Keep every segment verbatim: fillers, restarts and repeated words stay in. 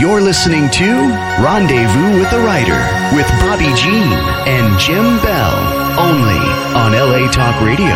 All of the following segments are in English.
You're listening to Rendezvous with the Writer with Bobby Jean and Jim Bell, only on L A Talk Radio.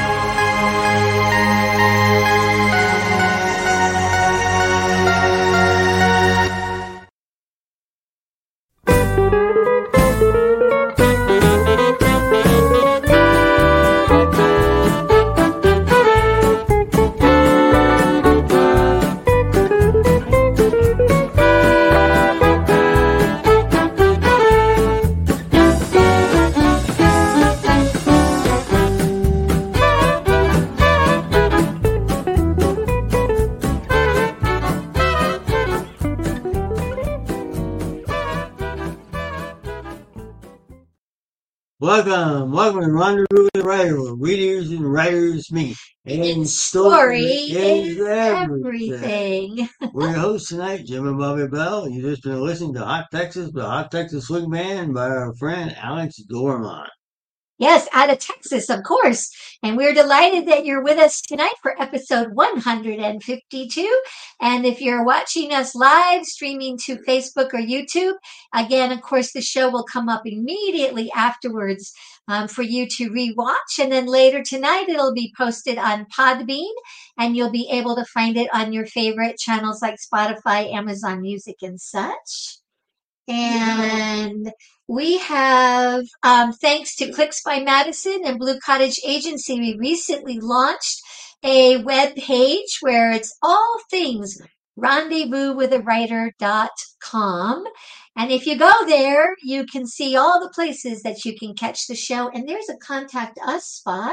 Welcome, welcome to Rendezvous with the Writer, where readers and writers meet. And story is everything. everything. We're your hosts tonight, Jim and Bobby Bell. You've just been listening to Hot Texas, the Hot Texas Swing Band by our friend Alex Dormont. Yes, out of Texas, of course. And we're delighted that you're with us tonight for episode one hundred fifty-two. And if you're watching us live, streaming to Facebook or YouTube, again, of course, the show will come up immediately afterwards um, for you to rewatch. And then later tonight, it'll be posted on Podbean, and you'll be able to find it on your favorite channels like Spotify, Amazon Music, and such. And we have, um, thanks to Clicks by Madison and Blue Cottage Agency, we recently launched a web page where it's all things rendezvous with a writer dot com. And if you go there, you can see all the places that you can catch the show. And there's a contact us spot.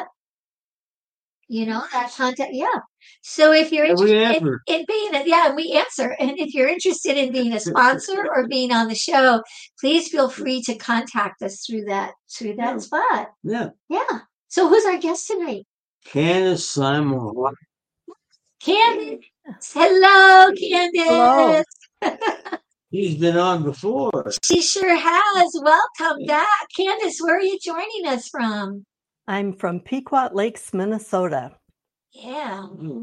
You know, that contact, yeah. So if you're And we interested in, answer. in being a, yeah, we answer. And if you're interested in being a sponsor or being on the show, please feel free to contact us through that, through that Yeah. spot. Yeah. Yeah. So who's our guest tonight? Candace Simon. Candace. Hello, Candace. Hello. She's been on before. She sure has. Welcome back. Candace, where are you joining us from? I'm from Pequot Lakes, Minnesota. Yeah.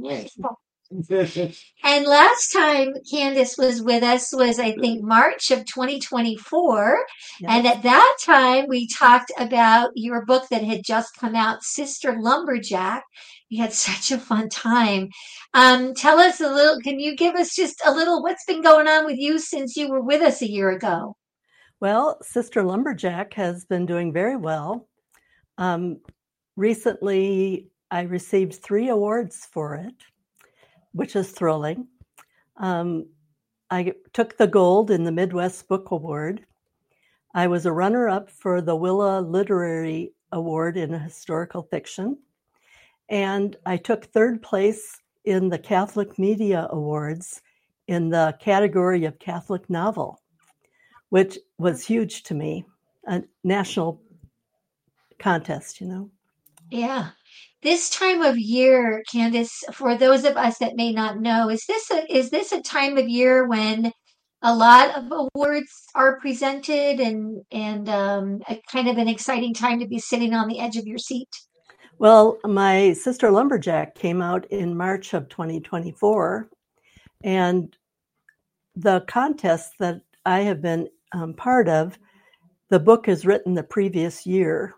And last time Candace was with us was, I think, March of twenty twenty-four. Yes. And at that time, we talked about your book that had just come out, Sister Lumberjack. We had such a fun time. Um, tell us a little, can you give us just a little, what's been going on with you since you were with us a year ago? Well, Sister Lumberjack has been doing very well. Um, recently, I received three awards for it, which is thrilling. Um, I took the gold in the Midwest Book Award. I was a runner-up for the Willa Literary Award in historical fiction. And I took third place in the Catholic Media Awards in the category of Catholic novel, which was huge to me, a national contest, you know. Yeah. This time of year, Candace, for those of us that may not know, is this a, is this a time of year when a lot of awards are presented and, and um, a kind of an exciting time to be sitting on the edge of your seat? Well, my Sister Lumberjack came out in March of twenty twenty-four, and the contest that I have been um, part of, the book is written the previous year.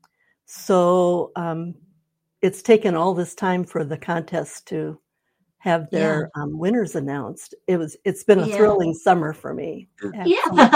So um, it's taken all this time for the contest to have their yeah. um, winners announced. It was, it's been a yeah. thrilling summer for me. Yeah,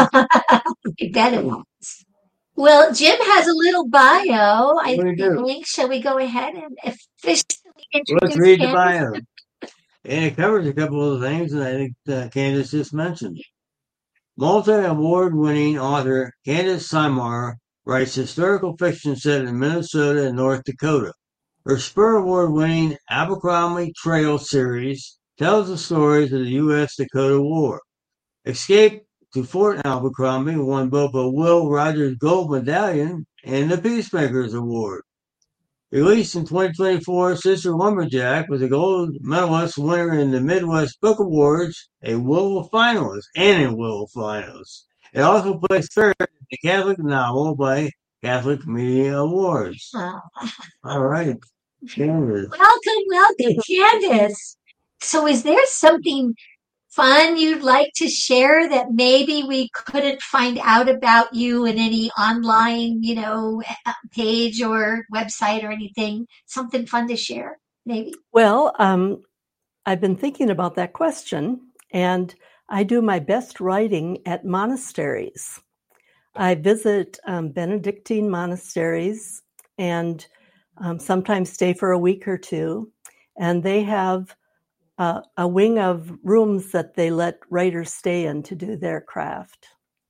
I bet it was. Well, Jim has a little bio. I think, shall we go ahead and officially introduce Let's read Candace? the bio. And it covers a couple of things that I think uh, Candace just mentioned. Multi-award winning author Candace Simar writes historical fiction set in Minnesota and North Dakota. Her Spur Award winning Abercrombie Trail series tells the stories of the U S Dakota War. Escape to Fort Abercrombie won both a Will Rogers Gold Medallion and the Peacemakers Award. Released in twenty twenty-four, Sister Lumberjack was a gold medalist winner in the Midwest Book Awards, a Will finalist, and a Will finalist. It also placed third in the Catholic novel by Catholic Media Awards. Oh. All right. Candace. Welcome, welcome, Candace. So is there something fun you'd like to share that maybe we couldn't find out about you in any online, you know, page or website or anything? Something fun to share, maybe? Well, um, I've been thinking about that question, and I do my best writing at monasteries. I visit um, Benedictine monasteries and um, sometimes stay for a week or two, and they have uh, a wing of rooms that they let writers stay in to do their craft.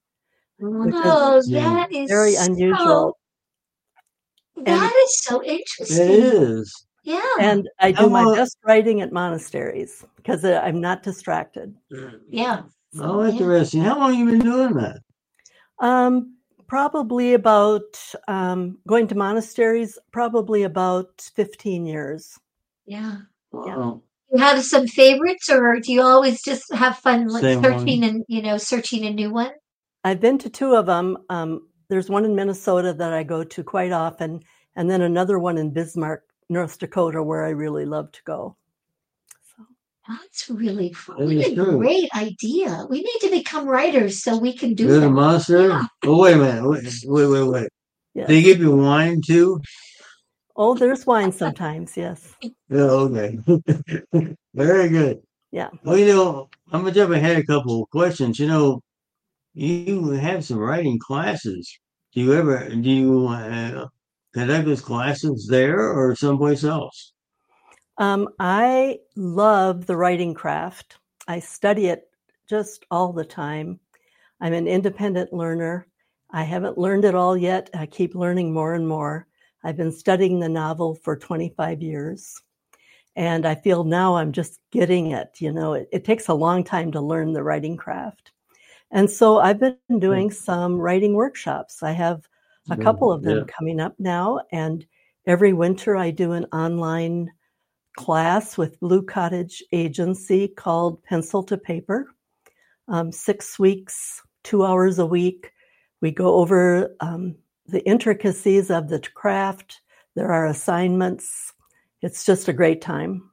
Oh, that is very unusual. So, that and is so interesting. It is. Yeah. And I do How my long- best writing at monasteries because I'm not distracted. Yeah. Oh, interesting. How long have you been doing that? Um, probably about um, going to monasteries. Probably about fifteen years. Yeah. Wow. You have some favorites, or do you always just have fun like, Same searching one. and you know searching a new one? I've been to two of them. Um, there's one in Minnesota that I go to quite often, and then another one in Bismarck, North Dakota, where I really love to go. So. That's really fun. That What is a true. great idea. We need to become writers so we can do Go to that. monastery? Yeah. Oh, wait a minute. Wait, wait, wait. wait. Yes. They give you wine too? Oh, there's wine sometimes. Yes. Yeah, okay. Very good. Yeah. Well, you know, I'm going to jump ahead a couple of questions. You know, you have some writing classes. Do you ever, do you uh, conduct those classes there or someplace else? Um, I love the writing craft. I study it just all the time. I'm an independent learner. I haven't learned it all yet. I keep learning more and more. I've been studying the novel for twenty-five years. And I feel now I'm just getting it. You know, it, it takes a long time to learn the writing craft. And so I've been doing some writing workshops. I have a couple of them Yeah. coming up now. And every winter I do an online class with Blue Cottage Agency called Pencil to Paper. Um, six weeks, two hours a week. We go over um, the intricacies of the craft. There are assignments. It's just a great time.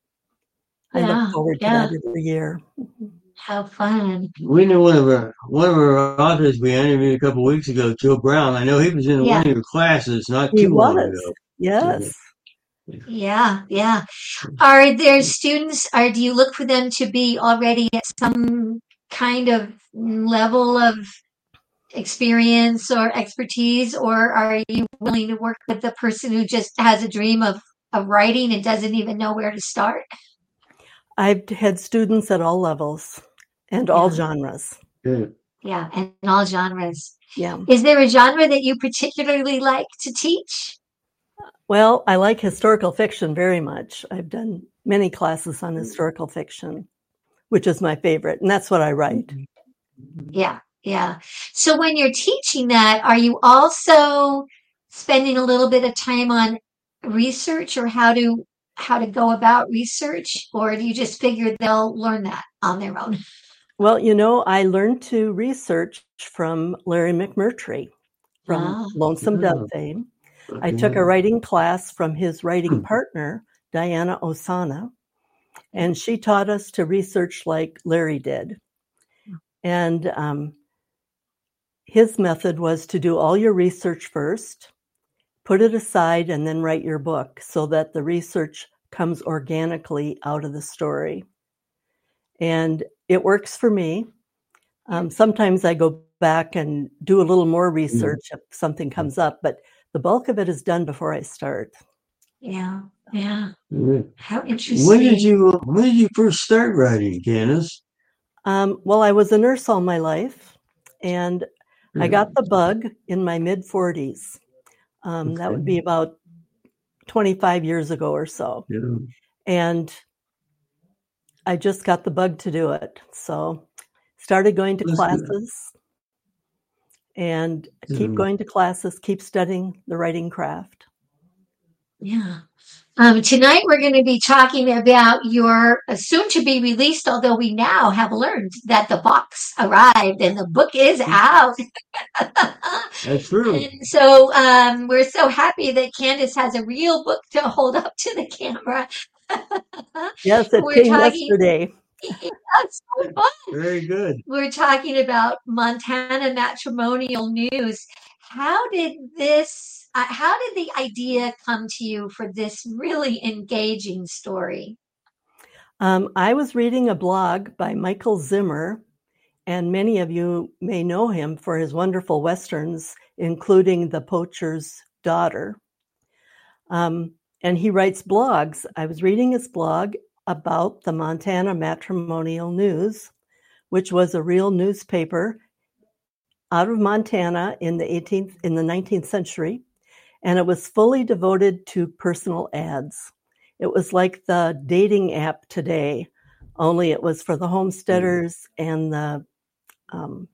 I Yeah, look forward to yeah. that every year. How fun. We knew one of our one of our authors we interviewed a couple of weeks ago, Joe Brown. I know he was in Yeah. one of your classes not He too long was. ago. Yes. Yeah, yeah. Are there students, or do you look for them to be already at some kind of level of experience or expertise, or are you willing to work with the person who just has a dream of, of writing and doesn't even know where to start? I've had students at all levels and all Yeah. genres. Good. Yeah, and in all genres. Yeah. Is there a genre that you particularly like to teach? Well, I like historical fiction very much. I've done many classes on historical fiction, which is my favorite, and that's what I write. Yeah, yeah. So when you're teaching that, are you also spending a little bit of time on research or how to how to go about research, or do you just figure they'll learn that on their own? Well, you know, I learned to research from Larry McMurtry from Ah. Lonesome Yeah. Dove fame. I took a writing class from his writing partner, Diana Osana, and she taught us to research like Larry did. And um, his method was to do all your research first, put it aside, and then write your book so that the research comes organically out of the story. And it works for me. Um, sometimes I go back and do a little more research if something comes up, but the bulk of it is done before I start. Yeah, yeah. Yeah. How interesting. When did you when did you first start writing, Candace? Um, well, I was a nurse all my life, and I got the bug in my mid forties. Um, that would be about twenty-five years ago or so. Yeah. And I just got the bug to do it. So started going to That's good. classes and keep Mhm. going to classes, keep studying the writing craft. Yeah. Um, tonight we're going to be talking about your uh, soon to be released, although we now have learned that the box arrived and the book is out. That's true. And so um, we're so happy that Candace has a real book to hold up to the camera. Yes, it We're came talking- yesterday. That's so fun. Very good. We're talking about Montana matrimonial news. How did this, uh, how did the idea come to you for this really engaging story? Um, I was reading a blog by Michael Zimmer, and many of you may know him for his wonderful Westerns, including The Poacher's Daughter. Um, and he writes blogs. I was reading his blog about the Montana Matrimonial News, which was a real newspaper out of Montana in the eighteenth, in the nineteenth century, and it was fully devoted to personal ads. It was like the dating app today, only it was for the homesteaders and the um,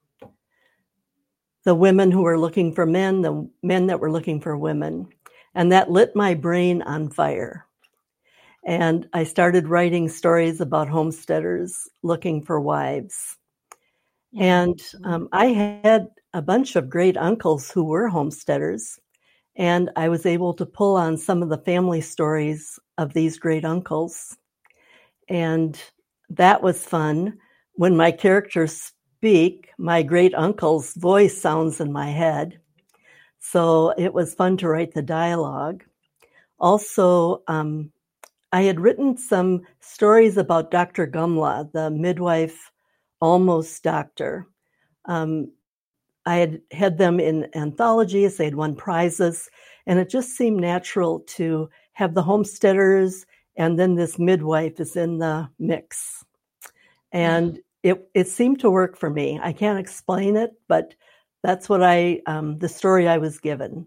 the women who were looking for men, the men that were looking for women. And that lit my brain on fire. And I started writing stories about homesteaders looking for wives. And um, I had a bunch of great uncles who were homesteaders, and I was able to pull on some of the family stories of these great uncles. And that was fun. When my characters speak, my great uncle's voice sounds in my head. So it was fun to write the dialogue. Also, um, I had written some stories about Doctor Gumla, the midwife almost doctor. Um, I had had them in anthologies, they had won prizes, and it just seemed natural to have the homesteaders and then this midwife is in the mix. And it, it seemed to work for me. I can't explain it, but that's what I, um, the story I was given.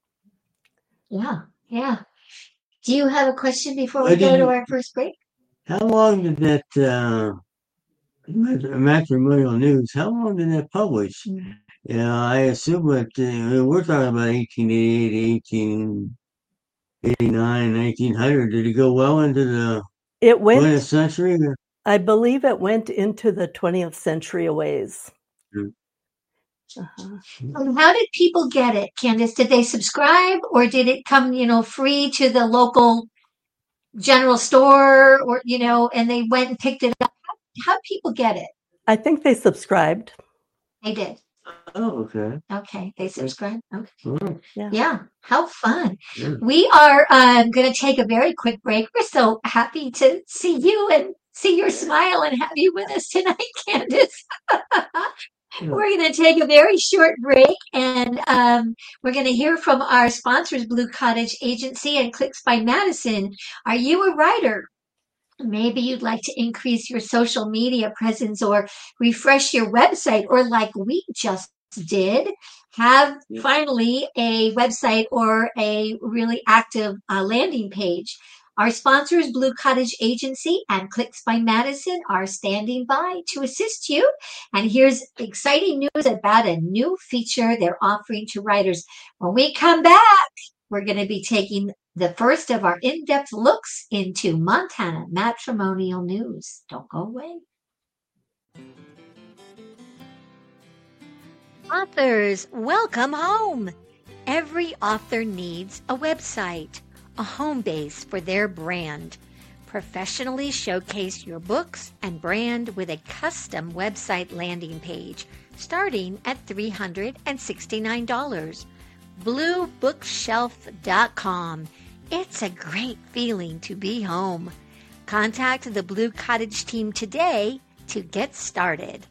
Yeah, yeah. Do you have a question before we What go did to you- our first break? How long did that uh, mat- matrimonial news? How long did that publish? Yeah, I assume that uh, we're talking about eighteen eighty-eight, eighteen eighty-nine, nineteen hundred. Did it go well into the It went, twentieth century? I believe it went into the twentieth century a ways. Hmm. Uh-huh. Um, How did people get it, Candace? Did they subscribe or did it come, you know, free to the local general store or, you know, and they went and picked it up? How did people get it? I think they subscribed. They did. Oh, okay. Okay, they subscribed. Okay. Well, Yeah. Yeah, how fun. yeah. We are um, going to take a very quick break. We're so happy to see you and see your smile and have you with us tonight, Candace. We're going to take a very short break, and um, we're going to hear from our sponsors, Blue Cottage Agency and Clicks by Madison. Are you a writer? Maybe you'd like to increase your social media presence or refresh your website, or like we just did, have Yeah. finally a website or a really active uh, landing page. Our sponsors, Blue Cottage Agency and Clicks by Madison, are standing by to assist you. And here's exciting news about a new feature they're offering to writers. When we come back, we're going to be taking the first of our in-depth looks into Montana matrimonial news. Don't go away. Authors, welcome home. Every author needs a website, a home base for their brand. Professionally showcase your books and brand with a custom website landing page starting at three hundred sixty-nine dollars. blue bookshelf dot com. It's a great feeling to be home. Contact the Blue Cottage team today to get started.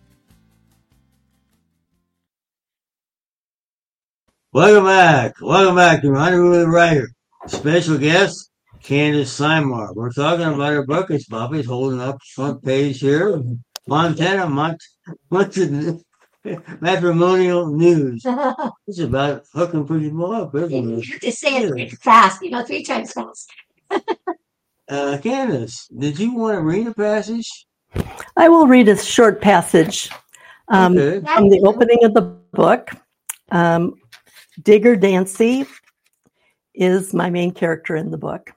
Welcome back. Welcome back to Rendezvous with the Writer. Special guest, Candace Simar. We're talking about her book. It's Bobby's holding up the front page here. Montana Mont- Mont- matrimonial news. It's about hooking people up, isn't You it? have to say it really fast, you know, three times fast. Uh, Candace, did you want to read a passage? I will read a short passage um, Okay. from the opening of the book. Um, Digger Dancy is my main character in the book.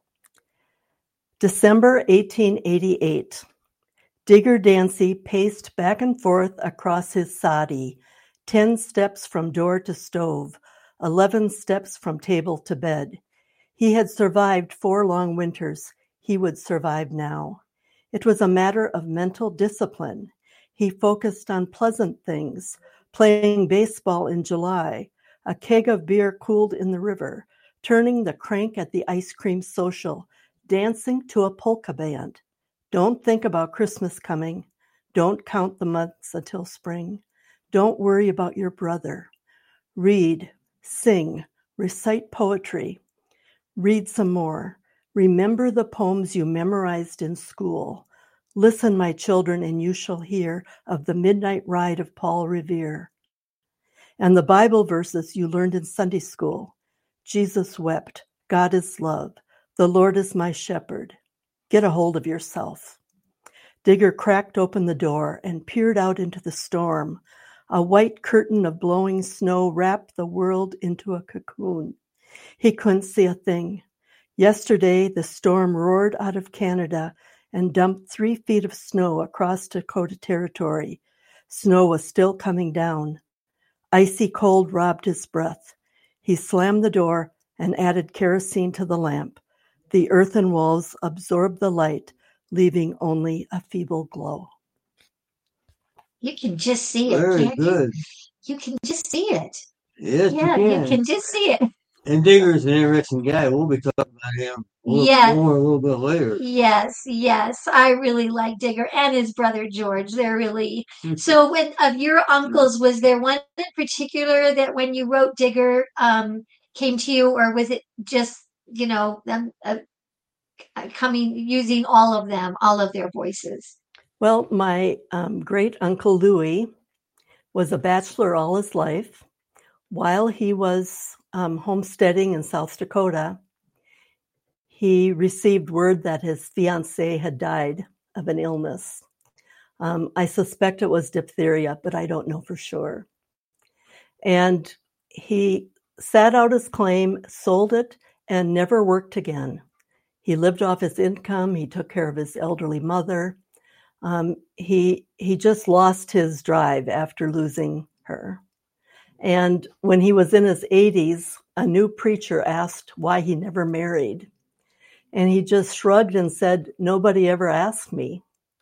December eighteen eighty-eight. Digger Dancy paced back and forth across his soddy, ten steps from door to stove, eleven steps from table to bed. He had survived four long winters. He would survive now. It was a matter of mental discipline. He focused on pleasant things, playing baseball in July, a keg of beer cooled in the river, turning the crank at the ice cream social, dancing to a polka band. Don't think about Christmas coming. Don't count the months until spring. Don't worry about your brother. Read, sing, recite poetry. Read some more. Remember the poems you memorized in school. Listen, my children, and you shall hear of the midnight ride of Paul Revere. And the Bible verses you learned in Sunday school. Jesus wept. God is love. The Lord is my shepherd. Get a hold of yourself. Digger cracked open the door and peered out into the storm. A white curtain of blowing snow wrapped the world into a cocoon. He couldn't see a thing. Yesterday, the storm roared out of Canada and dumped three feet of snow across Dakota Territory. Snow was still coming down. Icy cold robbed his breath. He slammed the door and added kerosene to the lamp. The earthen walls absorbed the light, leaving only a feeble glow. You can just see it. Very can't you? good. You can just see it. Yes, Yeah, you you can. can just see it. And Digger's an interesting guy. We'll be talking about him a little Yes. more a little bit later. Yes, yes. I really like Digger and his brother George. They're really so. When of your uncles, was there one in particular that when you wrote Digger um, came to you, or was it just you know them uh, coming using all of them, all of their voices? Well, my um, great uncle Louis was a bachelor all his life. While he was um, homesteading in South Dakota, he received word that his fiancée had died of an illness. Um, I suspect it was diphtheria, but I don't know for sure. And he sat out his claim, sold it, and never worked again. He lived off his income. He took care of his elderly mother. Um, he he just lost his drive after losing her. And when he was in his eighties, a new preacher asked why he never married. And he just shrugged and said, nobody ever asked me.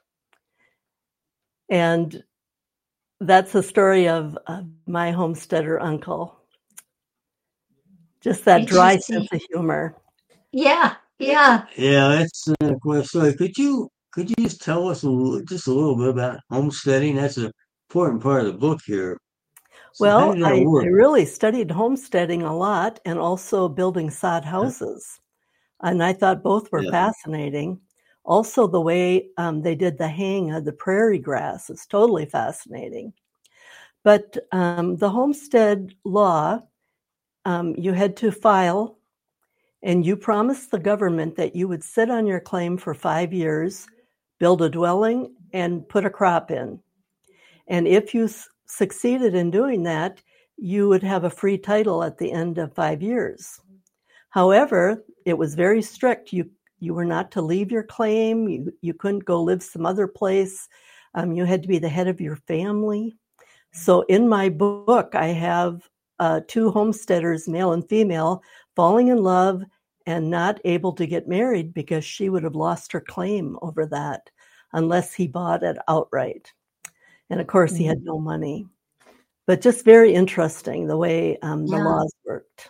And that's the story of uh, my homesteader uncle. Just that dry sense of humor. Yeah, yeah. Yeah, that's a cool story. Could you could you just tell us a little, just a little bit about homesteading? That's an important part of the book here. So how Well, did that I, work? I really studied homesteading a lot and also building sod houses. And I thought both were Yeah. fascinating. Also, the way um, they did the haying of the prairie grass is totally fascinating. But um, the homestead law, um, you had to file, and you promised the government that you would sit on your claim for five years, build a dwelling, and put a crop in. And if you s- succeeded in doing that, you would have a free title at the end of five years. However, it was very strict. You you were not to leave your claim. You you couldn't go live some other place. Um, you had to be the head of your family. So in my book, I have uh, two homesteaders, male and female, falling in love and not able to get married because she would have lost her claim over that unless he bought it outright. And of course, he had no money. But just very interesting the way um, the Yeah. laws worked.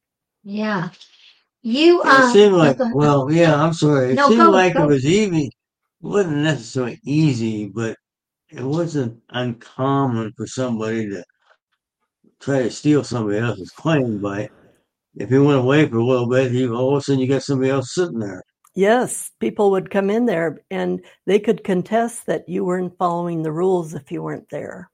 Yeah. You It um seemed no, like, go ahead. well, yeah, I'm sorry. It No, seemed go, like it go. was easy. It wasn't necessarily easy, but it wasn't uncommon for somebody to try to steal somebody else's claim. But if he went away for a little bit, he all of a sudden you got somebody else sitting there. Yes, people would come in there and they could contest that you weren't following the rules if you weren't there.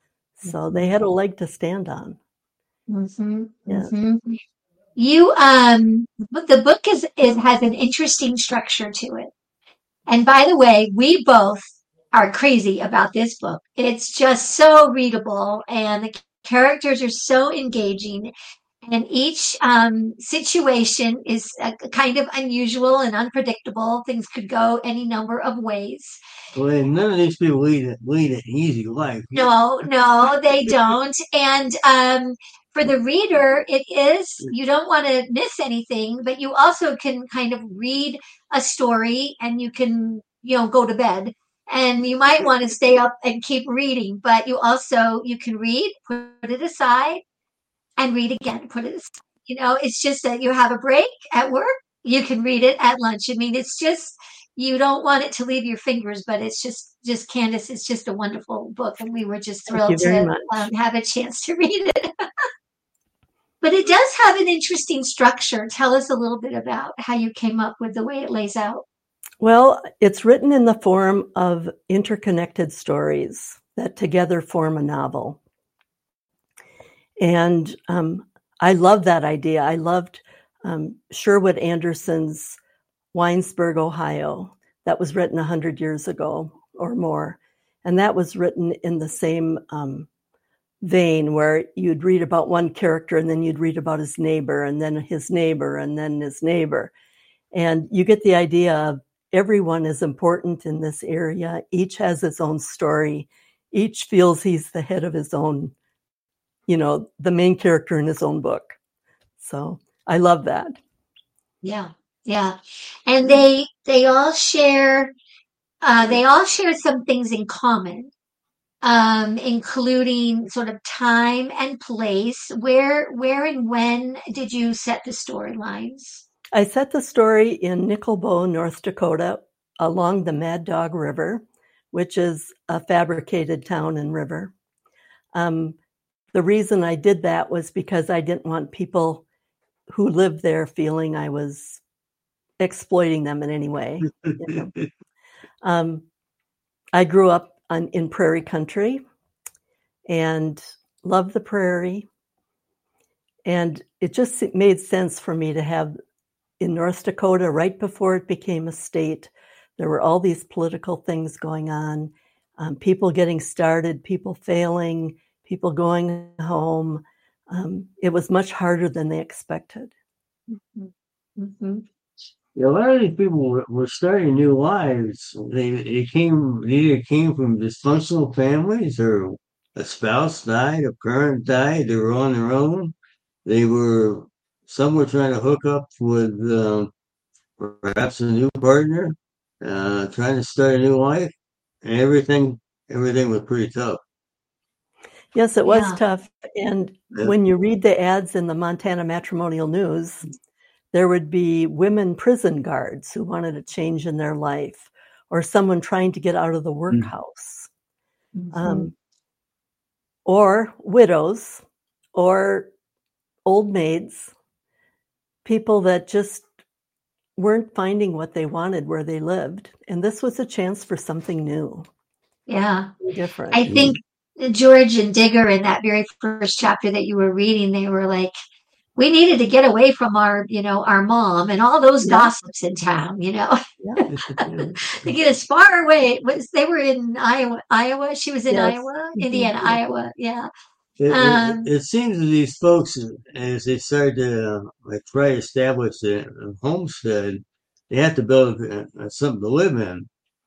So they had a leg to stand on. Mm-hmm, Yes. mm-hmm. You um but the book is it has an interesting structure to it. And by the way, we both are crazy about this book. It's just so readable and the characters are so engaging. And each um, situation is uh, kind of unusual and unpredictable. Things could go any number of ways. Well, none of these people lead, a- lead an easy life. No, no, they don't. And um, for the reader, it is, you don't want to miss anything, but you also can kind of read a story and you can you know, go to bed. And you might want to stay up and keep reading, but you also, you can read, put it aside, and read again, put it aside. You know, it's just that you have a break at work, you can read it at lunch. I mean, it's just, you don't want it to leave your fingers, but it's just, just Candace, it's just a wonderful book. And we were just thrilled to um, have a chance to read it. But it does have an interesting structure. Tell us a little bit about how you came up with the way it lays out. Well, it's written in the form of interconnected stories that together form a novel. And um, I love that idea. I loved um, Sherwood Anderson's Winesburg, Ohio. That was written one hundred years ago or more. And that was written in the same um, vein where you'd read about one character and then you'd read about his neighbor and then his neighbor and then his neighbor. And you get the idea of everyone is important in this area. Each has its own story. Each feels he's the head of his own, you know, the main character in his own book. So I love that. Yeah, yeah. And they they all share uh, they all share some things in common, um, including sort of time and place. Where where and when did you set the storylines? I set the story in Nickel Bow, North Dakota, along the Mad Dog River, which is a fabricated town and river. Um, the reason I did that was because I didn't want people who lived there feeling I was exploiting them in any way. You know? um, I grew up on, in prairie country and loved the prairie. And it just made sense for me to have in North Dakota, right before it became a state, there were all these political things going on, um, people getting started, people failing, people going home. Um, it was much harder than they expected. Mm-hmm. Mm-hmm. Yeah, a lot of these people were, were starting new lives. They, they came, they either came from dysfunctional families or a spouse died, a parent died, they were on their own. They were Some were trying to hook up with um, perhaps a new partner, uh, trying to start a new life, and everything everything was pretty tough. Yes, it was Yeah. tough. And Yeah. when you read the ads in the Montana Matrimonial News, there would be women prison guards who wanted a change in their life, or someone trying to get out of the workhouse, Mhm. um, or widows, or old maids, people that just weren't finding what they wanted where they lived. And this was a chance for something new, Yeah. different. I think George and Digger in that very first chapter that you were reading, they were like, we needed to get away from our, you know, our mom and all those Yeah. gossips in town, you know, Yeah. to get as far away. It was they were in Iowa, Iowa. She was in Yes. Iowa, Mhm. Indiana, Iowa. Yeah. It, it- Um, it seems that these folks, as they started to uh, like try to establish a, a homestead, they have to build uh, uh, something to live in.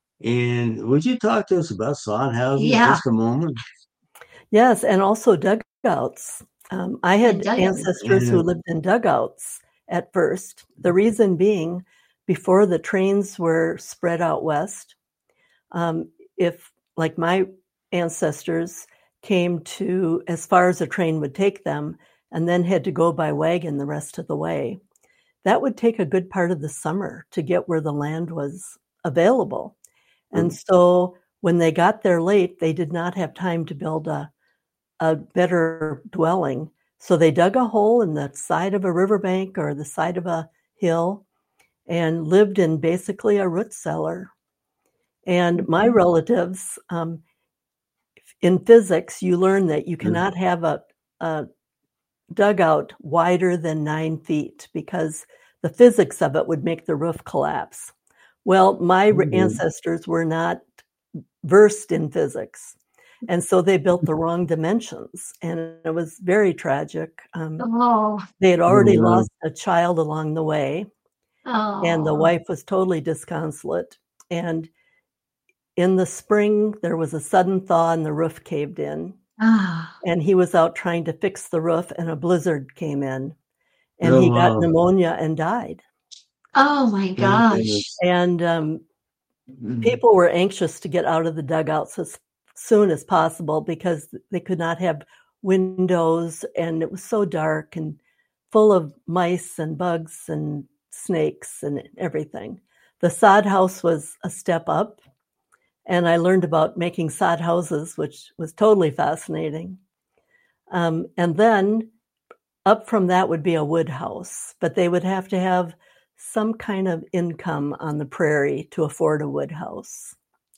And would you talk to us about sod houses Yeah. just a moment? Yes, and also dugouts. Um, I had And dugouts. ancestors who Yeah. lived in dugouts at first. The reason being, before the trains were spread out west, um, if, like my ancestors, came to as far as a train would take them and then had to go by wagon the rest of the way, that would take a good part of the summer to get where the land was available. And so when they got there late, they did not have time to build a, a better dwelling. So they dug a hole in the side of a riverbank or the side of a hill and lived in basically a root cellar. And my relatives, um, in physics, you learn that you cannot have a, a dugout wider than nine feet because the physics of it would make the roof collapse. Well, my Mhm. ancestors were not versed in physics, and so they built the wrong dimensions, and it was very tragic. Um, Oh. they had already Oh, wow. lost a child along the way, Oh. and the wife was totally disconsolate. And in the spring, there was a sudden thaw and the roof caved in. Ah. And he was out trying to fix the roof and a blizzard came in. And Oh, he got wow. pneumonia and died. Oh my Oh, gosh. goodness. And um, people were anxious to get out of the dugouts as soon as possible because they could not have windows, and it was so dark and full of mice and bugs and snakes and everything. The sod house was a step up, and I learned about making sod houses, which was totally fascinating. Um, and then up from that would be a wood house, but they would have to have some kind of income on the prairie to afford a wood house.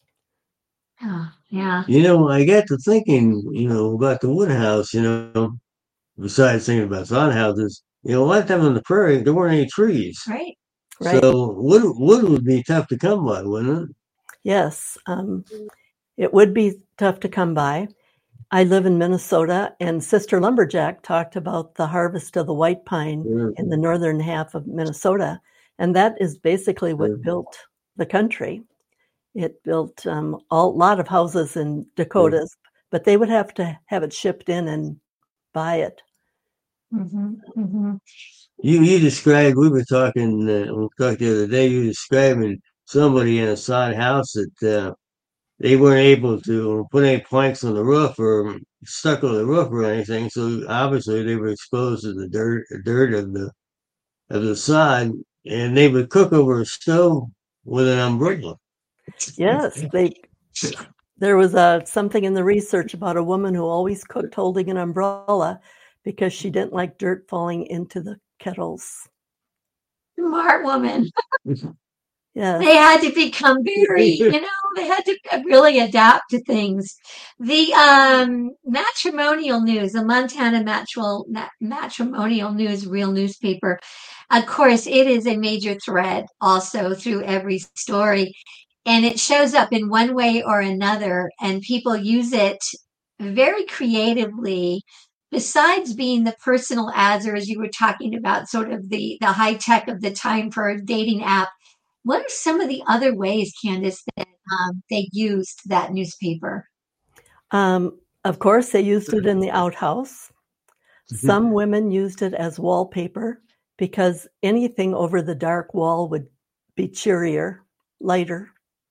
Oh, yeah. You know, I got to thinking, you know, about the wood house, you know, besides thinking about sod houses, you know, a lot of times on the prairie, there weren't any trees. Right. Right. So wood, wood would be tough to come by, wouldn't it? Yes, um, it would be tough to come by. I live in Minnesota, and Sister Lumberjack talked about the harvest of the white pine Yeah. in the northern half of Minnesota, and that is basically what Yeah. built the country. It built um, a lot of houses in Dakotas, but they would have to have it shipped in and buy it. Mm-hmm, mm-hmm. You you described, we were talking, uh, we talked the other day, you were describing somebody in a sod house that uh, they weren't able to put any planks on the roof or stuck on the roof or anything. So obviously they were exposed to the dirt, dirt of the of the sod, and they would cook over a stove with an umbrella. Yes, they. There was uh, something in the research about a woman who always cooked holding an umbrella because she didn't like dirt falling into the kettles. Smart woman. Yeah, They had to become very, you know, they had to really adapt to things. The um, matrimonial news, the Montana matrimonial, matrimonial news, real newspaper, of course, it is a major thread also through every story. And it shows up in one way or another, and people use it very creatively. Besides being the personal ads, or as you were talking about, sort of the, the high tech of the time for a dating app, what are some of the other ways, Candace, that um, they used that newspaper? um, of course, they used it in the outhouse. Some women used it as wallpaper because anything over the dark wall would be cheerier, lighter.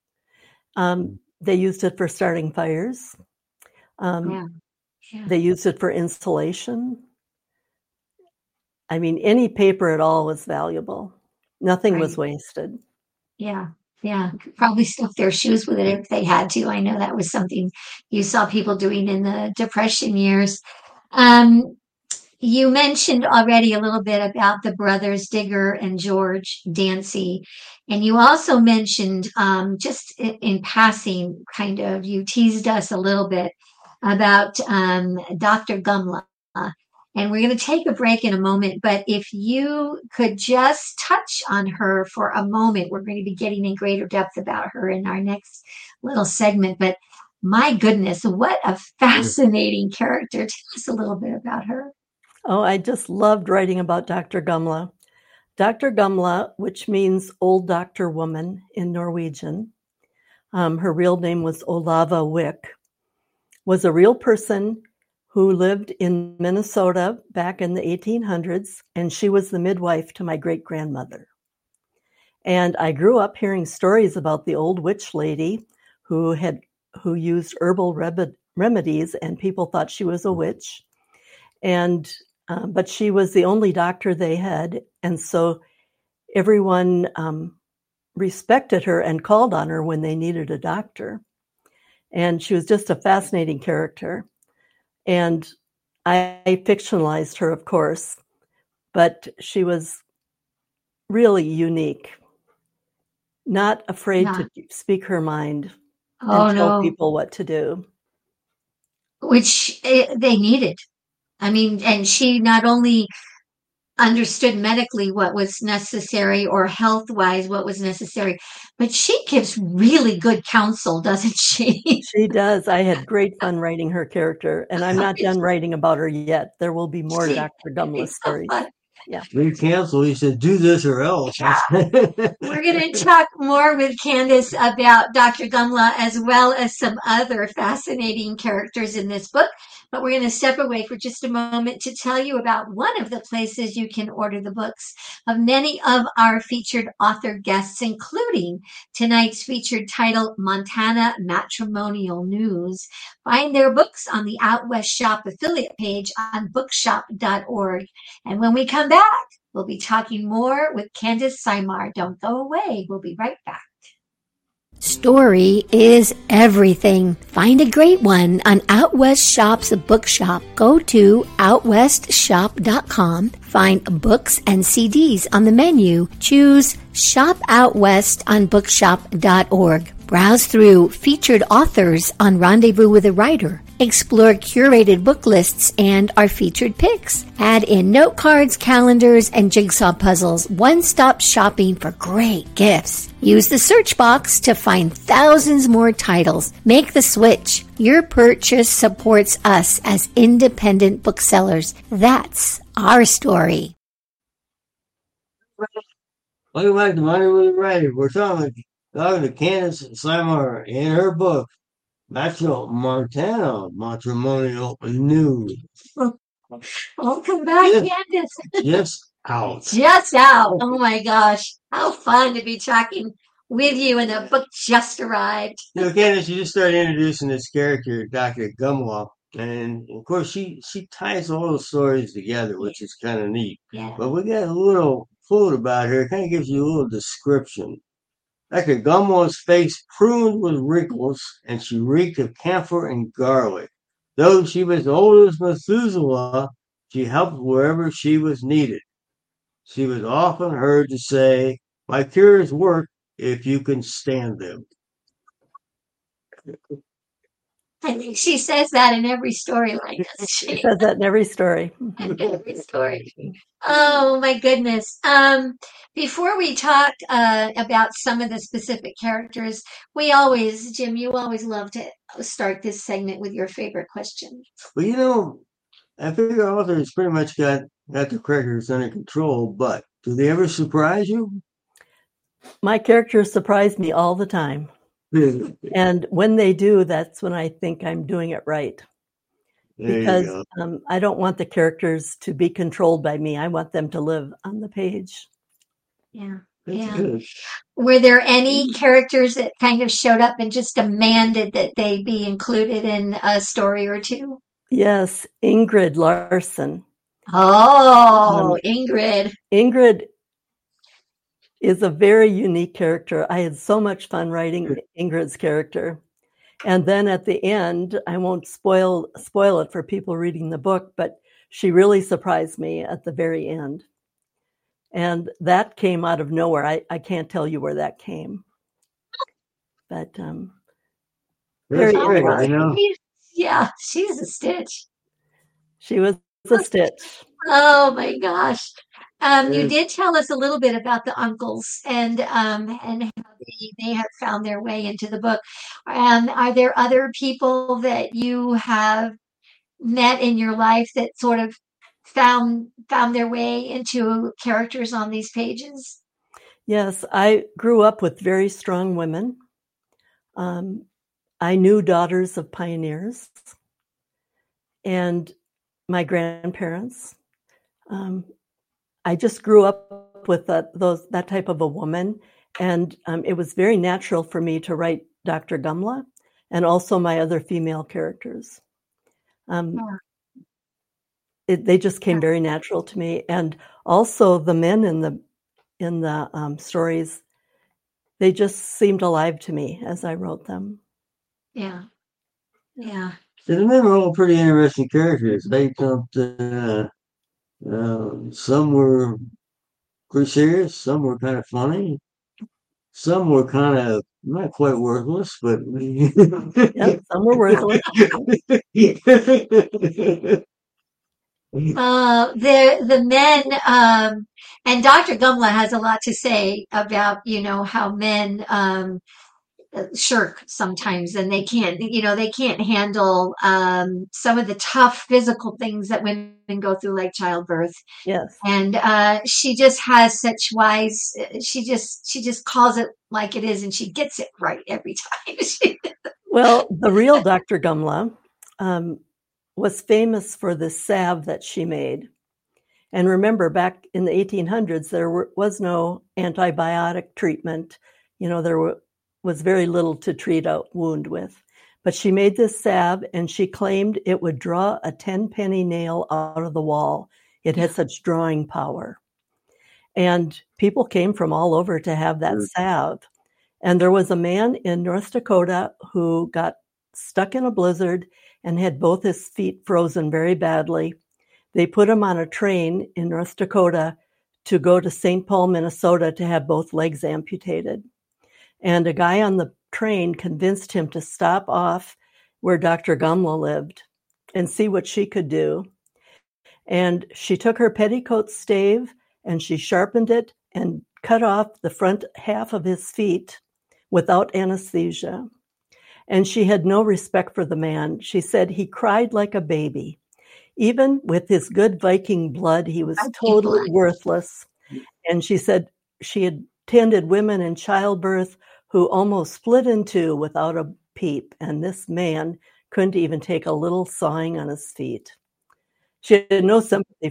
Um, they used it for starting fires. Um, Yeah. Yeah. They used it for insulation. I mean, any paper at all was valuable. Nothing was Right. wasted. Yeah. Yeah. Could probably stuff their shoes with it if they had to. I know that was something you saw people doing in the Depression years. Um, you mentioned already a little bit about the brothers Digger and George Dancy. And you also mentioned, um, just in, in passing, kind of, you teased us a little bit about um, Doctor Gumla. And we're going to take a break in a moment, but if you could just touch on her for a moment, we're going to be getting in greater depth about her in our next little segment. But my goodness, what a fascinating character. Tell us a little bit about her. Oh, I just loved writing about Doctor Gumla. Doctor Gumla, which means old doctor woman in Norwegian, um, her real name was Olava Wick, was a real person who lived in Minnesota back in the eighteen hundreds, and she was the midwife to my great-grandmother. And I grew up hearing stories about the old witch lady who had who used herbal rem- remedies, and people thought she was a witch. And uh, but she was the only doctor they had, and so everyone um, respected her and called on her when they needed a doctor. And she was just a fascinating character. And I fictionalized her, of course, but she was really unique, not afraid Yeah. to speak her mind Oh, and tell no, people what to do. which eh, they needed. I mean, and she not only understood medically what was necessary or health wise what was necessary, but she gives really good counsel, doesn't she? She does. I had great fun writing her character, and I'm not done writing about her yet. There will be more Doctor Gumla stories. They canceled. He said, "Do this or else." We're going to talk more with Candace about Doctor Gumla as well as some other fascinating characters in this book. but we're going to step away for just a moment to tell you about one of the places you can order the books of many of our featured author guests, including tonight's featured title, Montana Matrimonial News. Find their books on the Out West Shop affiliate page on bookshop dot org. And when we come back, we'll be talking more with Candace Simar. Don't go away. We'll be right back. Story is everything. Find a great one on Out West Shop's bookshop. Go to out west shop dot com. Find books and C Ds on the menu. Choose Shop Out West on bookshop dot org. Browse through featured authors on Rendezvous with a Writer. Explore curated book lists and our featured picks. Add in note cards, calendars, and jigsaw puzzles. One-stop shopping for great gifts. Use the search box to find thousands more titles. Make the switch. Your purchase supports us as independent booksellers. That's our story. Welcome back to Rendezvous with a Writer. We're talking, talking to Candace Simar in her book, Metro Montana Matrimonial News. Welcome back, Just, Candace. just out. Just out. Oh my gosh. How fun to be talking with you, and the book just arrived. You know, Candace, you just started introducing this character, Doctor Gumlaw. And of course, she, she ties all the stories together, which is kind of neat. Yeah. But we got a little food about her. It kind of gives you a little description. Doctor Gumlaw's face pruned with wrinkles, and she reeked of camphor and garlic. Though she was old as Methuselah, she helped wherever she was needed. She was often heard to say, "My cures work if you can stand them." I think she says that in every storyline, doesn't She she? says that in every story. In every story. Oh my goodness. Um, before we talk uh, about some of the specific characters, we always, Jim, you always love to start this segment with your favorite question. Well, you know, I figure authors pretty much got, got the characters under control, but do they ever surprise you? My characters surprise me all the time. And when they do, that's when I think I'm doing it right. There Because you go. um, I don't want the characters to be controlled by me. I want them to live on the page. Yeah. That's Yeah. good. Were there any characters that kind of showed up and just demanded that they be included in a story or two? Yes, Ingrid Larson. Oh, Um, Ingrid. Ingrid is a very unique character. I had so much fun writing Ingrid's character. And then at the end, I won't spoil spoil it for people reading the book, but she really surprised me at the very end. And that came out of nowhere. I, I can't tell you where that came. But um, That's very Oh, great, well, you know. she- yeah, she's a stitch. she was a stitch. Oh my gosh. Um, you Yes. did tell us a little bit about the uncles and um, and how they, they have found their way into the book. Um, are there other people that you have met in your life that sort of found found their way into characters on these pages? Yes, I grew up with very strong women. Um, I knew daughters of pioneers and my grandparents. Um, I just grew up with that, those, that type of a woman. And um, it was very natural for me to write Doctor Gumlaw and also my other female characters. Um, Yeah. it, they just came very natural to me. And also the men in the in the um, stories, they just seemed alive to me as I wrote them. Yeah. Yeah. So the men were all pretty interesting characters. They jumped, uh, uh, some were pretty serious, some were kind of funny, some were kind of not quite worthless, but Yep, some were worthless. Uh, the the men um, and Doctor Gumlaw has a lot to say about, you know, how men um, shirk sometimes, and they can't, you know, they can't handle um, some of the tough physical things that women go through, like childbirth. Yes. And uh, she just has such wise. She just she just calls it like it is, and she gets it right every time. She- Well, the real Doctor Gumlaw, um, was famous for the salve that she made. And remember, back in the eighteen hundreds, there were, was no antibiotic treatment. You know, there were, was very little to treat a wound with. But she made this salve, and she claimed it would draw a ten-penny nail out of the wall. It had such drawing power. And people came from all over to have that mm. salve. And there was a man in North Dakota who got stuck in a blizzard and had both his feet frozen very badly. They put him on a train in North Dakota to go to Saint Paul, Minnesota, to have both legs amputated. And a guy on the train convinced him to stop off where Doctor Gumla lived and see what she could do. And she took her petticoat stave and she sharpened it and cut off the front half of his feet without anesthesia. And she had no respect for the man. She said he cried like a baby. Even with his good Viking blood, he was totally worthless. And she said she had tended women in childbirth who almost split in two without a peep. And this man couldn't even take a little sawing on his feet. She had no sympathy.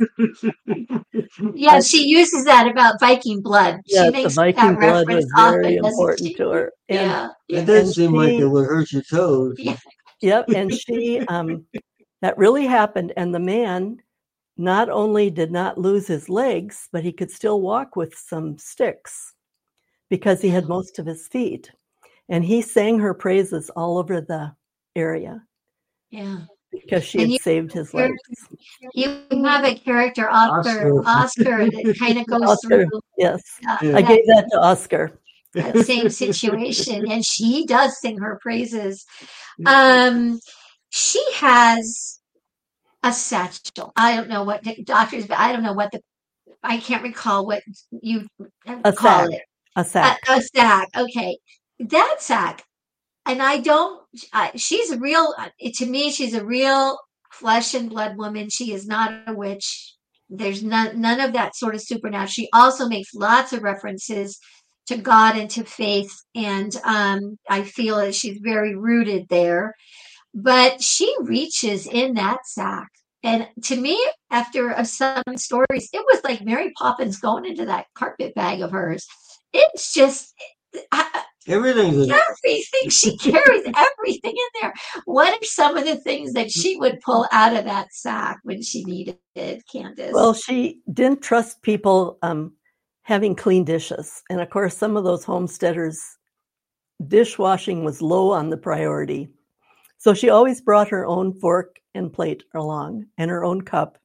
Yeah, she uses that about Viking blood. Yes, she makes the Viking that blood reference was often, very doesn't important she? to her. And, Yeah. It does and seem she, like it would hurt your toes. Yeah. Yep, and she, um, that really happened. And the man not only did not lose his legs, but he could still walk with some sticks because he had most of his feet. And he sang her praises all over the area. Yeah. Because she And had you, saved his legs. You have a character, Oscar, Oscar. Oscar that kind of goes Oscar, through yes. uh, Yeah. I that, gave that to Oscar. that same situation, and she does sing her praises. Um, she has a satchel. I don't know what the doctors, but I don't know what the, I can't recall what you A call sack. it. A sack. A, a sack. Okay. That sack. And I don't, uh, she's a real, uh, to me, she's a real flesh and blood woman. She is not a witch. There's none, none of that sort of supernatural. She also makes lots of references to God and to faith. And um, I feel that she's very rooted there. But she reaches in that sack. And to me, after some stories, it was like Mary Poppins going into that carpet bag of hers. It's just, I, Everything's a, everything. She carries everything in there. What are some of the things that she would pull out of that sack when she needed it, Candace? Well, she didn't trust people um, having clean dishes. And of course, some of those homesteaders, dishwashing was low on the priority. So she always brought her own fork and plate along and her own cup.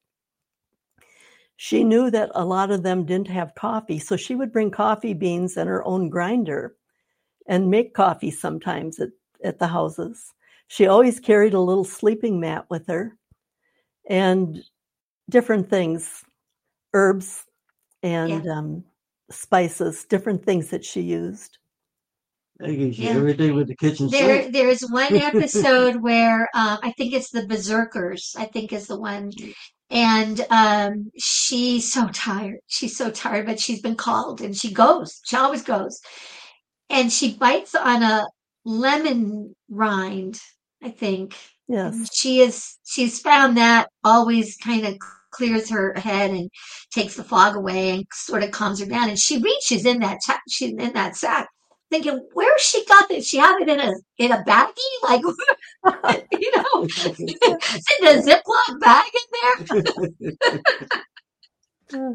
She knew that a lot of them didn't have coffee, so she would bring coffee beans and her own grinder and make coffee sometimes at, at the houses. She always carried a little sleeping mat with her and different things, herbs and yeah. um, spices, different things that she used. I guess Yeah. everything with the kitchen There, sink. there's one episode where um, I think it's the Berserkers. I think is the one, and um, she's so tired. She's so tired, but she's been called, and she goes. She always goes, and she bites on a lemon rind. I think. Yes. And she is. She's found that always kind of clears her head and takes the fog away and sort of calms her down. And she reaches in that ta- she's in that sack. Thinking, where she got this? She have it in a in a baggie, like you know, it's in a Ziploc bag in there.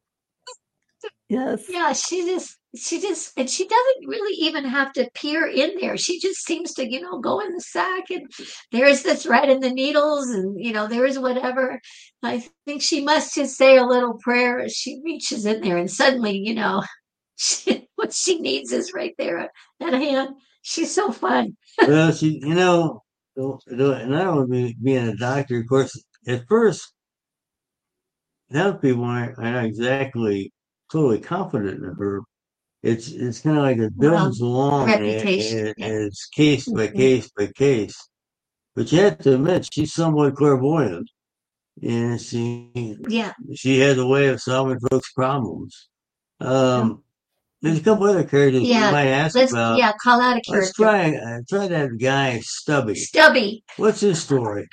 Yes. Yeah, she just she just and she doesn't really even have to peer in there. She just seems to, you know, go in the sack and there's the thread and the needles and you know there's whatever. I think she must just say a little prayer as she reaches in there and suddenly, you know. She, what she needs is right there at hand. She's so fun. Well, she, you know, and I don't be being a doctor, of course, at first, health people aren't, aren't exactly totally confident in her. It's it's kind of like it builds well, along and, and, yeah. and it's case by case by case. But you have to admit, she's somewhat clairvoyant. And she, yeah. she has a way of solving folks' problems. Um, yeah. There's a couple other characters yeah. you might ask Let's, about. Yeah, call out a character. Let's try, uh, try that guy, Stubby. Stubby. What's his story?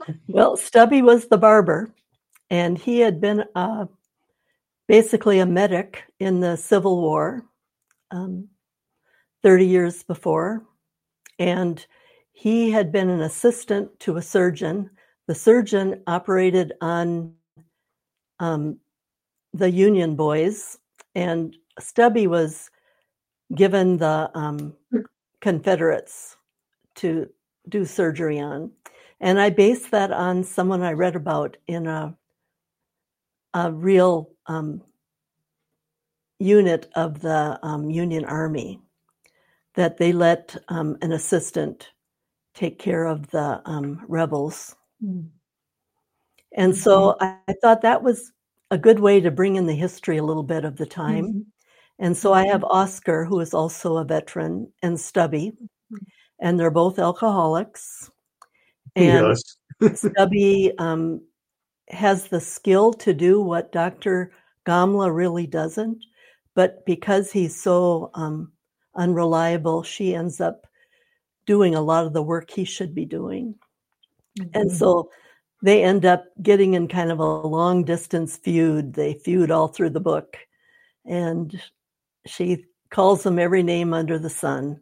Well, Stubby was the barber, and he had been uh, basically a medic in the Civil War um, thirty years before. And he had been an assistant to a surgeon. The surgeon operated on um, the Union boys, and Stubby was given the um, Confederates to do surgery on. And I based that on someone I read about in a, a real um, unit of the um, Union Army, that they let um, an assistant take care of the um, rebels. Mm. And so I, I thought that was a good way to bring in the history a little bit of the time. Mm-hmm. And so I have Oscar, who is also a veteran, and Stubby, and they're both alcoholics. And yes. Stubby um, has the skill to do what Doctor Gamla really doesn't, but because he's so um, unreliable, she ends up doing a lot of the work he should be doing. Mm-hmm. And so they end up getting in kind of a long distance feud. They feud all through the book. And she calls him every name under the sun.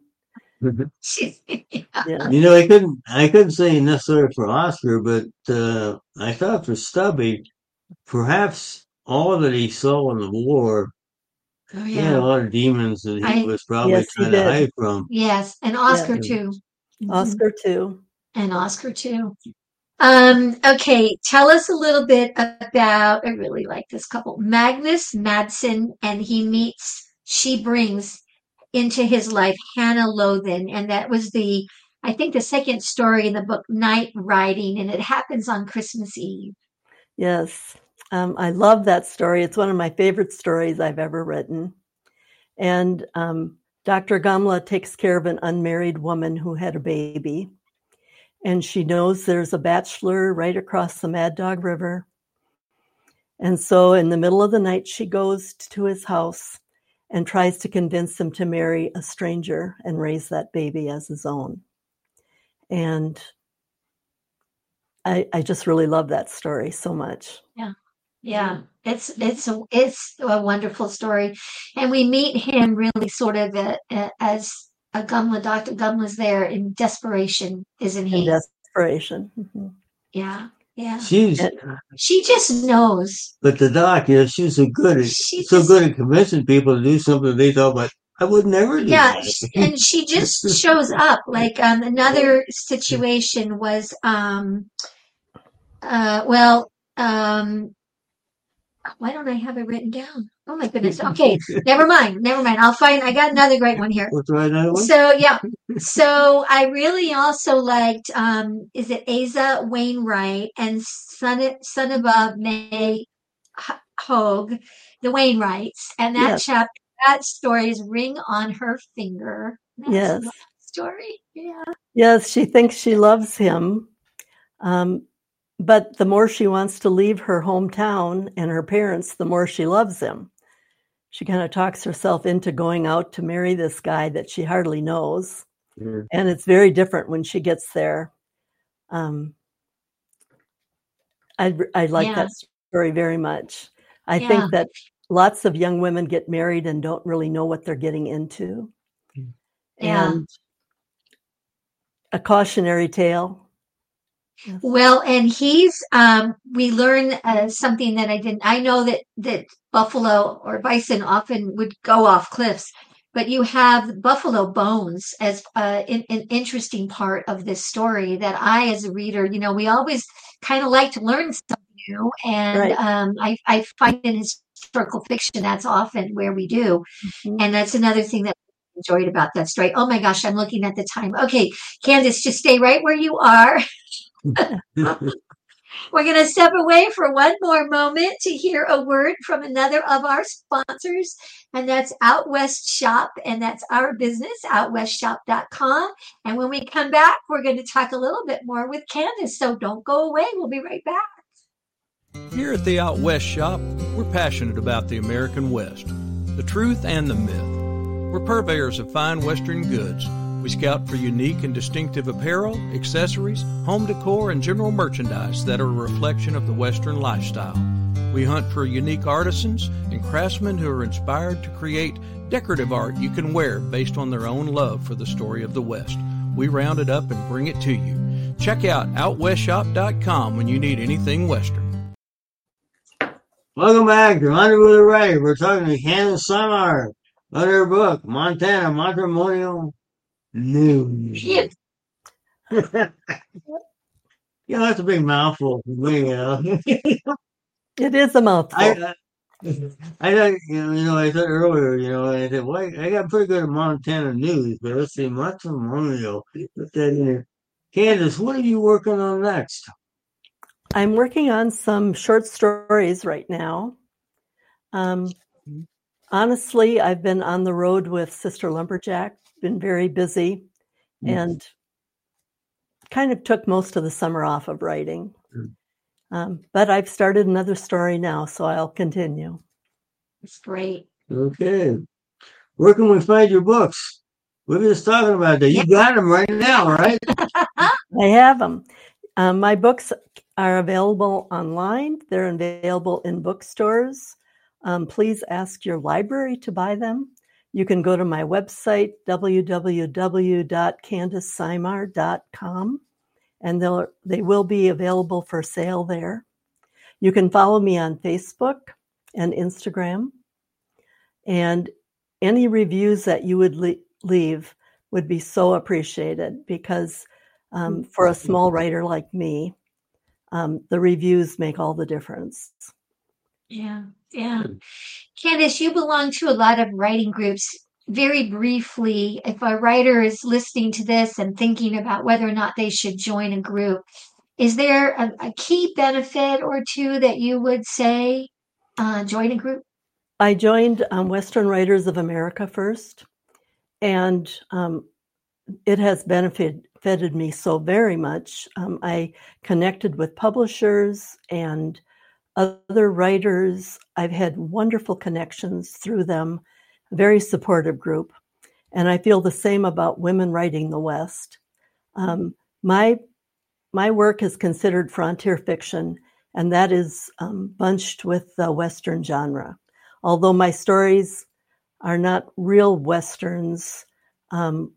Yeah. You know, I couldn't I couldn't say necessarily for Oscar, but uh, I thought for Stubby, perhaps all that he saw in the war, oh, yeah. he had a lot of demons that he I, was probably yes, trying to hide from. Yes, and Oscar yeah. too. Oscar too. And Oscar too. Um, okay, tell us a little bit about, I really like this couple, Magnus Madsen, and he meets, she brings into his life Hannah Lothan, and that was the, I think, the second story in the book, Night Riding, and it happens on Christmas Eve. Yes, um, I love that story. It's one of my favorite stories I've ever written. And um, Doctor Gamla takes care of an unmarried woman who had a baby, and she knows there's a bachelor right across the Mad Dog River. And so in the middle of the night, she goes to his house and tries to convince him to marry a stranger and raise that baby as his own. And I, I just really love that story so much. Yeah, yeah, it's it's a, it's a wonderful story, and we meet him really sort of a, a, as a Gamla. Doctor Gamla's there in desperation, isn't he? In desperation. Mm-hmm. Yeah. Yeah, she's she just knows. But the doc, yeah, she's so good at she so just, good at convincing people to do something they thought, but I would never do yeah, that. And she just shows up. Like um, another situation was, um, uh, well, um, why don't I have it written down? Oh my goodness. Okay, never mind. Never mind. I'll find. I got another great one here. What's another one? So yeah. So I really also liked. Um, is it Asa Wainwright and Son Son of May Hogue, the Wainwrights, and that yes. chapter, that story is Ring on Her Finger. That's yes. a story. Yeah. Yes, she thinks she loves him. Um, But the more she wants to leave her hometown and her parents, the more she loves him. She kind of talks herself into going out to marry this guy that she hardly knows. Mm. And it's very different when she gets there. Um, I, I like yeah. that story very much. I yeah. think that lots of young women get married and don't really know what they're getting into. Yeah. And a cautionary tale. Yes. Well, and he's, um, we learn uh, something that I didn't, I know that, that buffalo or bison often would go off cliffs, but you have buffalo bones as uh, an, an interesting part of this story that I, as a reader, you know, we always kind of like to learn something new. And right. um, I, I find in historical fiction, that's often where we do. Mm-hmm. And that's another thing that I enjoyed about that story. Oh my gosh, I'm looking at the time. Okay, Candace, just stay right where you are. We're going to step away for one more moment to hear a word from another of our sponsors, and that's Out West Shop, and that's our business, out west shop dot com. And when we come back, we're going to talk a little bit more with Candace, so don't go away. We'll be right back. Here at the Out West Shop, we're passionate about the American West, the truth and the myth. We're purveyors of fine Western goods, We scout for unique and distinctive apparel, accessories, home decor, and general merchandise that are a reflection of the Western lifestyle. We hunt for unique artisans and craftsmen who are inspired to create decorative art you can wear based on their own love for the story of the West. We round it up and bring it to you. Check out out west shop dot com when you need anything Western. Welcome back to Rendezvous with the Writer. We're talking to Candace Simar on her book, Montana Matrimonial News. Yeah. You know, that's a big mouthful for me, you know. It is a mouthful. I, I thought, you know, you know, I said earlier, you know, I said, well, I got pretty good at Montana news, but let's see, matrimonial. Put that in there. Candace, what are you working on next? I'm working on some short stories right now. Um, honestly, I've been on the road with Sister Lumberjack, been very busy, mm. and kind of took most of the summer off of writing. Mm. Um, but I've started another story now, so I'll continue. That's great. Okay. Where can we find your books? We were just talking about that. You got them right now, right? I have them. Um, my books are available online. They're available in bookstores. Um, please ask your library to buy them. You can go to my website, w w w dot candace simar dot com. And they'll, they will be available for sale there. You can follow me on Facebook and Instagram. And any reviews that you would le- leave would be so appreciated because um, for a small writer like me, um, the reviews make all the difference. Yeah, yeah. Candace, you belong to a lot of writing groups. Very briefly, if a writer is listening to this and thinking about whether or not they should join a group, is there a, a key benefit or two that you would say uh, join a group? I joined um, Western Writers of America first, and um, it has benefited me so very much. Um, I connected with publishers and other writers. I've had wonderful connections through them. Very supportive group. And I feel the same about Women Writing the West. Um, my my work is considered frontier fiction, and that is um, bunched with the Western genre. Although my stories are not real Westerns, um,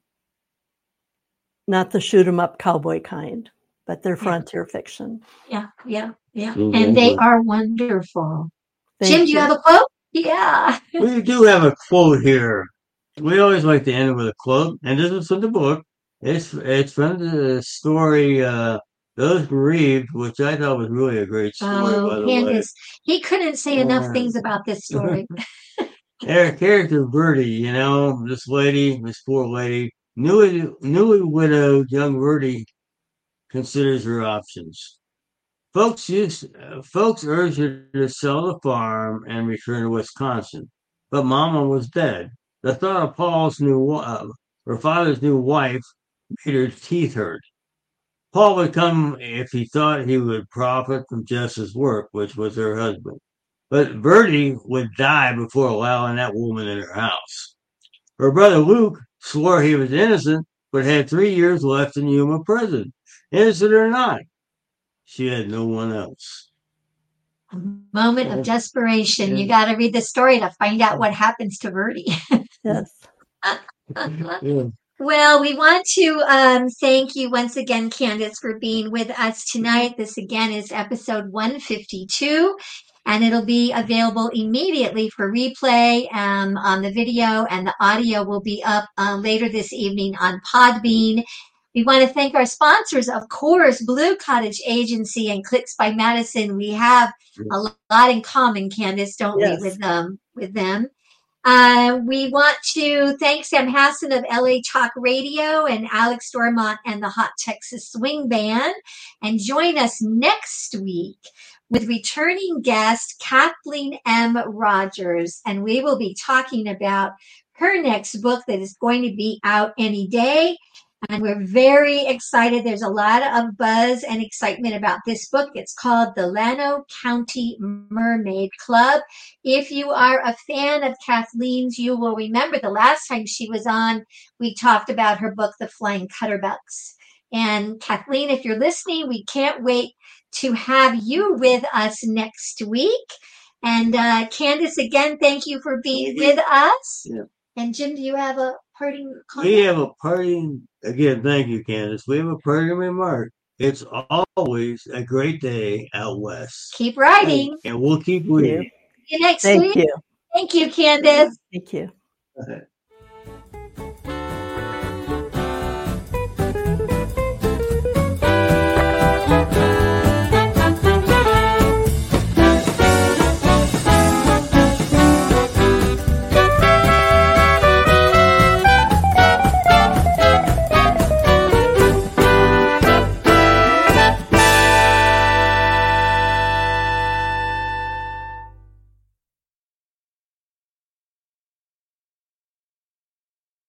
not the shoot-'em-up cowboy kind, but they're frontier yeah. fiction. Yeah, yeah, yeah. Mm-hmm. And they are wonderful. Thank Jim, you. Do you have a quote? Yeah. We do have a quote here. We always like to end with a quote, and this is from the book. It's it's from the story uh, Those Bereaved, which I thought was really a great story, oh, by the Candace. way. He couldn't say uh, enough things about this story. Our character, Bertie, you know, this lady, this poor lady, newly, newly widowed young Bertie considers her options. Folks used, uh, folks urged her to sell the farm and return to Wisconsin, but Mama was dead. The thought of Paul's new, uh, her father's new wife, made her teeth hurt. Paul would come if he thought he would profit from Jess's work, which was her husband. But Bertie would die before allowing that woman in her house. Her brother Luke swore he was innocent, but had three years left in Yuma prison. Innocent or not, she had no one else. A moment of desperation. Yeah. You got to read the story to find out what happens to Bertie. Yes. Yeah. Well, we want to um, thank you once again, Candace, for being with us tonight. This again is episode one fifty-two, and it'll be available immediately for replay um, on the video, and the audio will be up uh, later this evening on Podbean. We want to thank our sponsors, of course, Blue Cottage Agency and Clicks by Madison. We have a lot in common, Candace, don't yes. we, with them? With them. Uh, we want to thank Sam Hassan of L A Talk Radio and Alex Dormont and the Hot Texas Swing Band. And join us next week with returning guest Kathleen M. Rogers. And we will be talking about her next book that is going to be out any day. And we're very excited. There's a lot of buzz and excitement about this book. It's called The Llano County Mermaid Club. If you are a fan of Kathleen's, you will remember the last time she was on, we talked about her book, The Flying Cutterbucks. And Kathleen, if you're listening, we can't wait to have you with us next week. And uh, Candace, again, thank you for being with us. Yeah. And Jim, do you have a parting comment? We have a parting, again, thank you, Candace. We have a parting remark. It's always a great day out west. Keep writing. And we'll keep reading. See you next Thank week. you. Thank you, Candace. Thank you. Okay.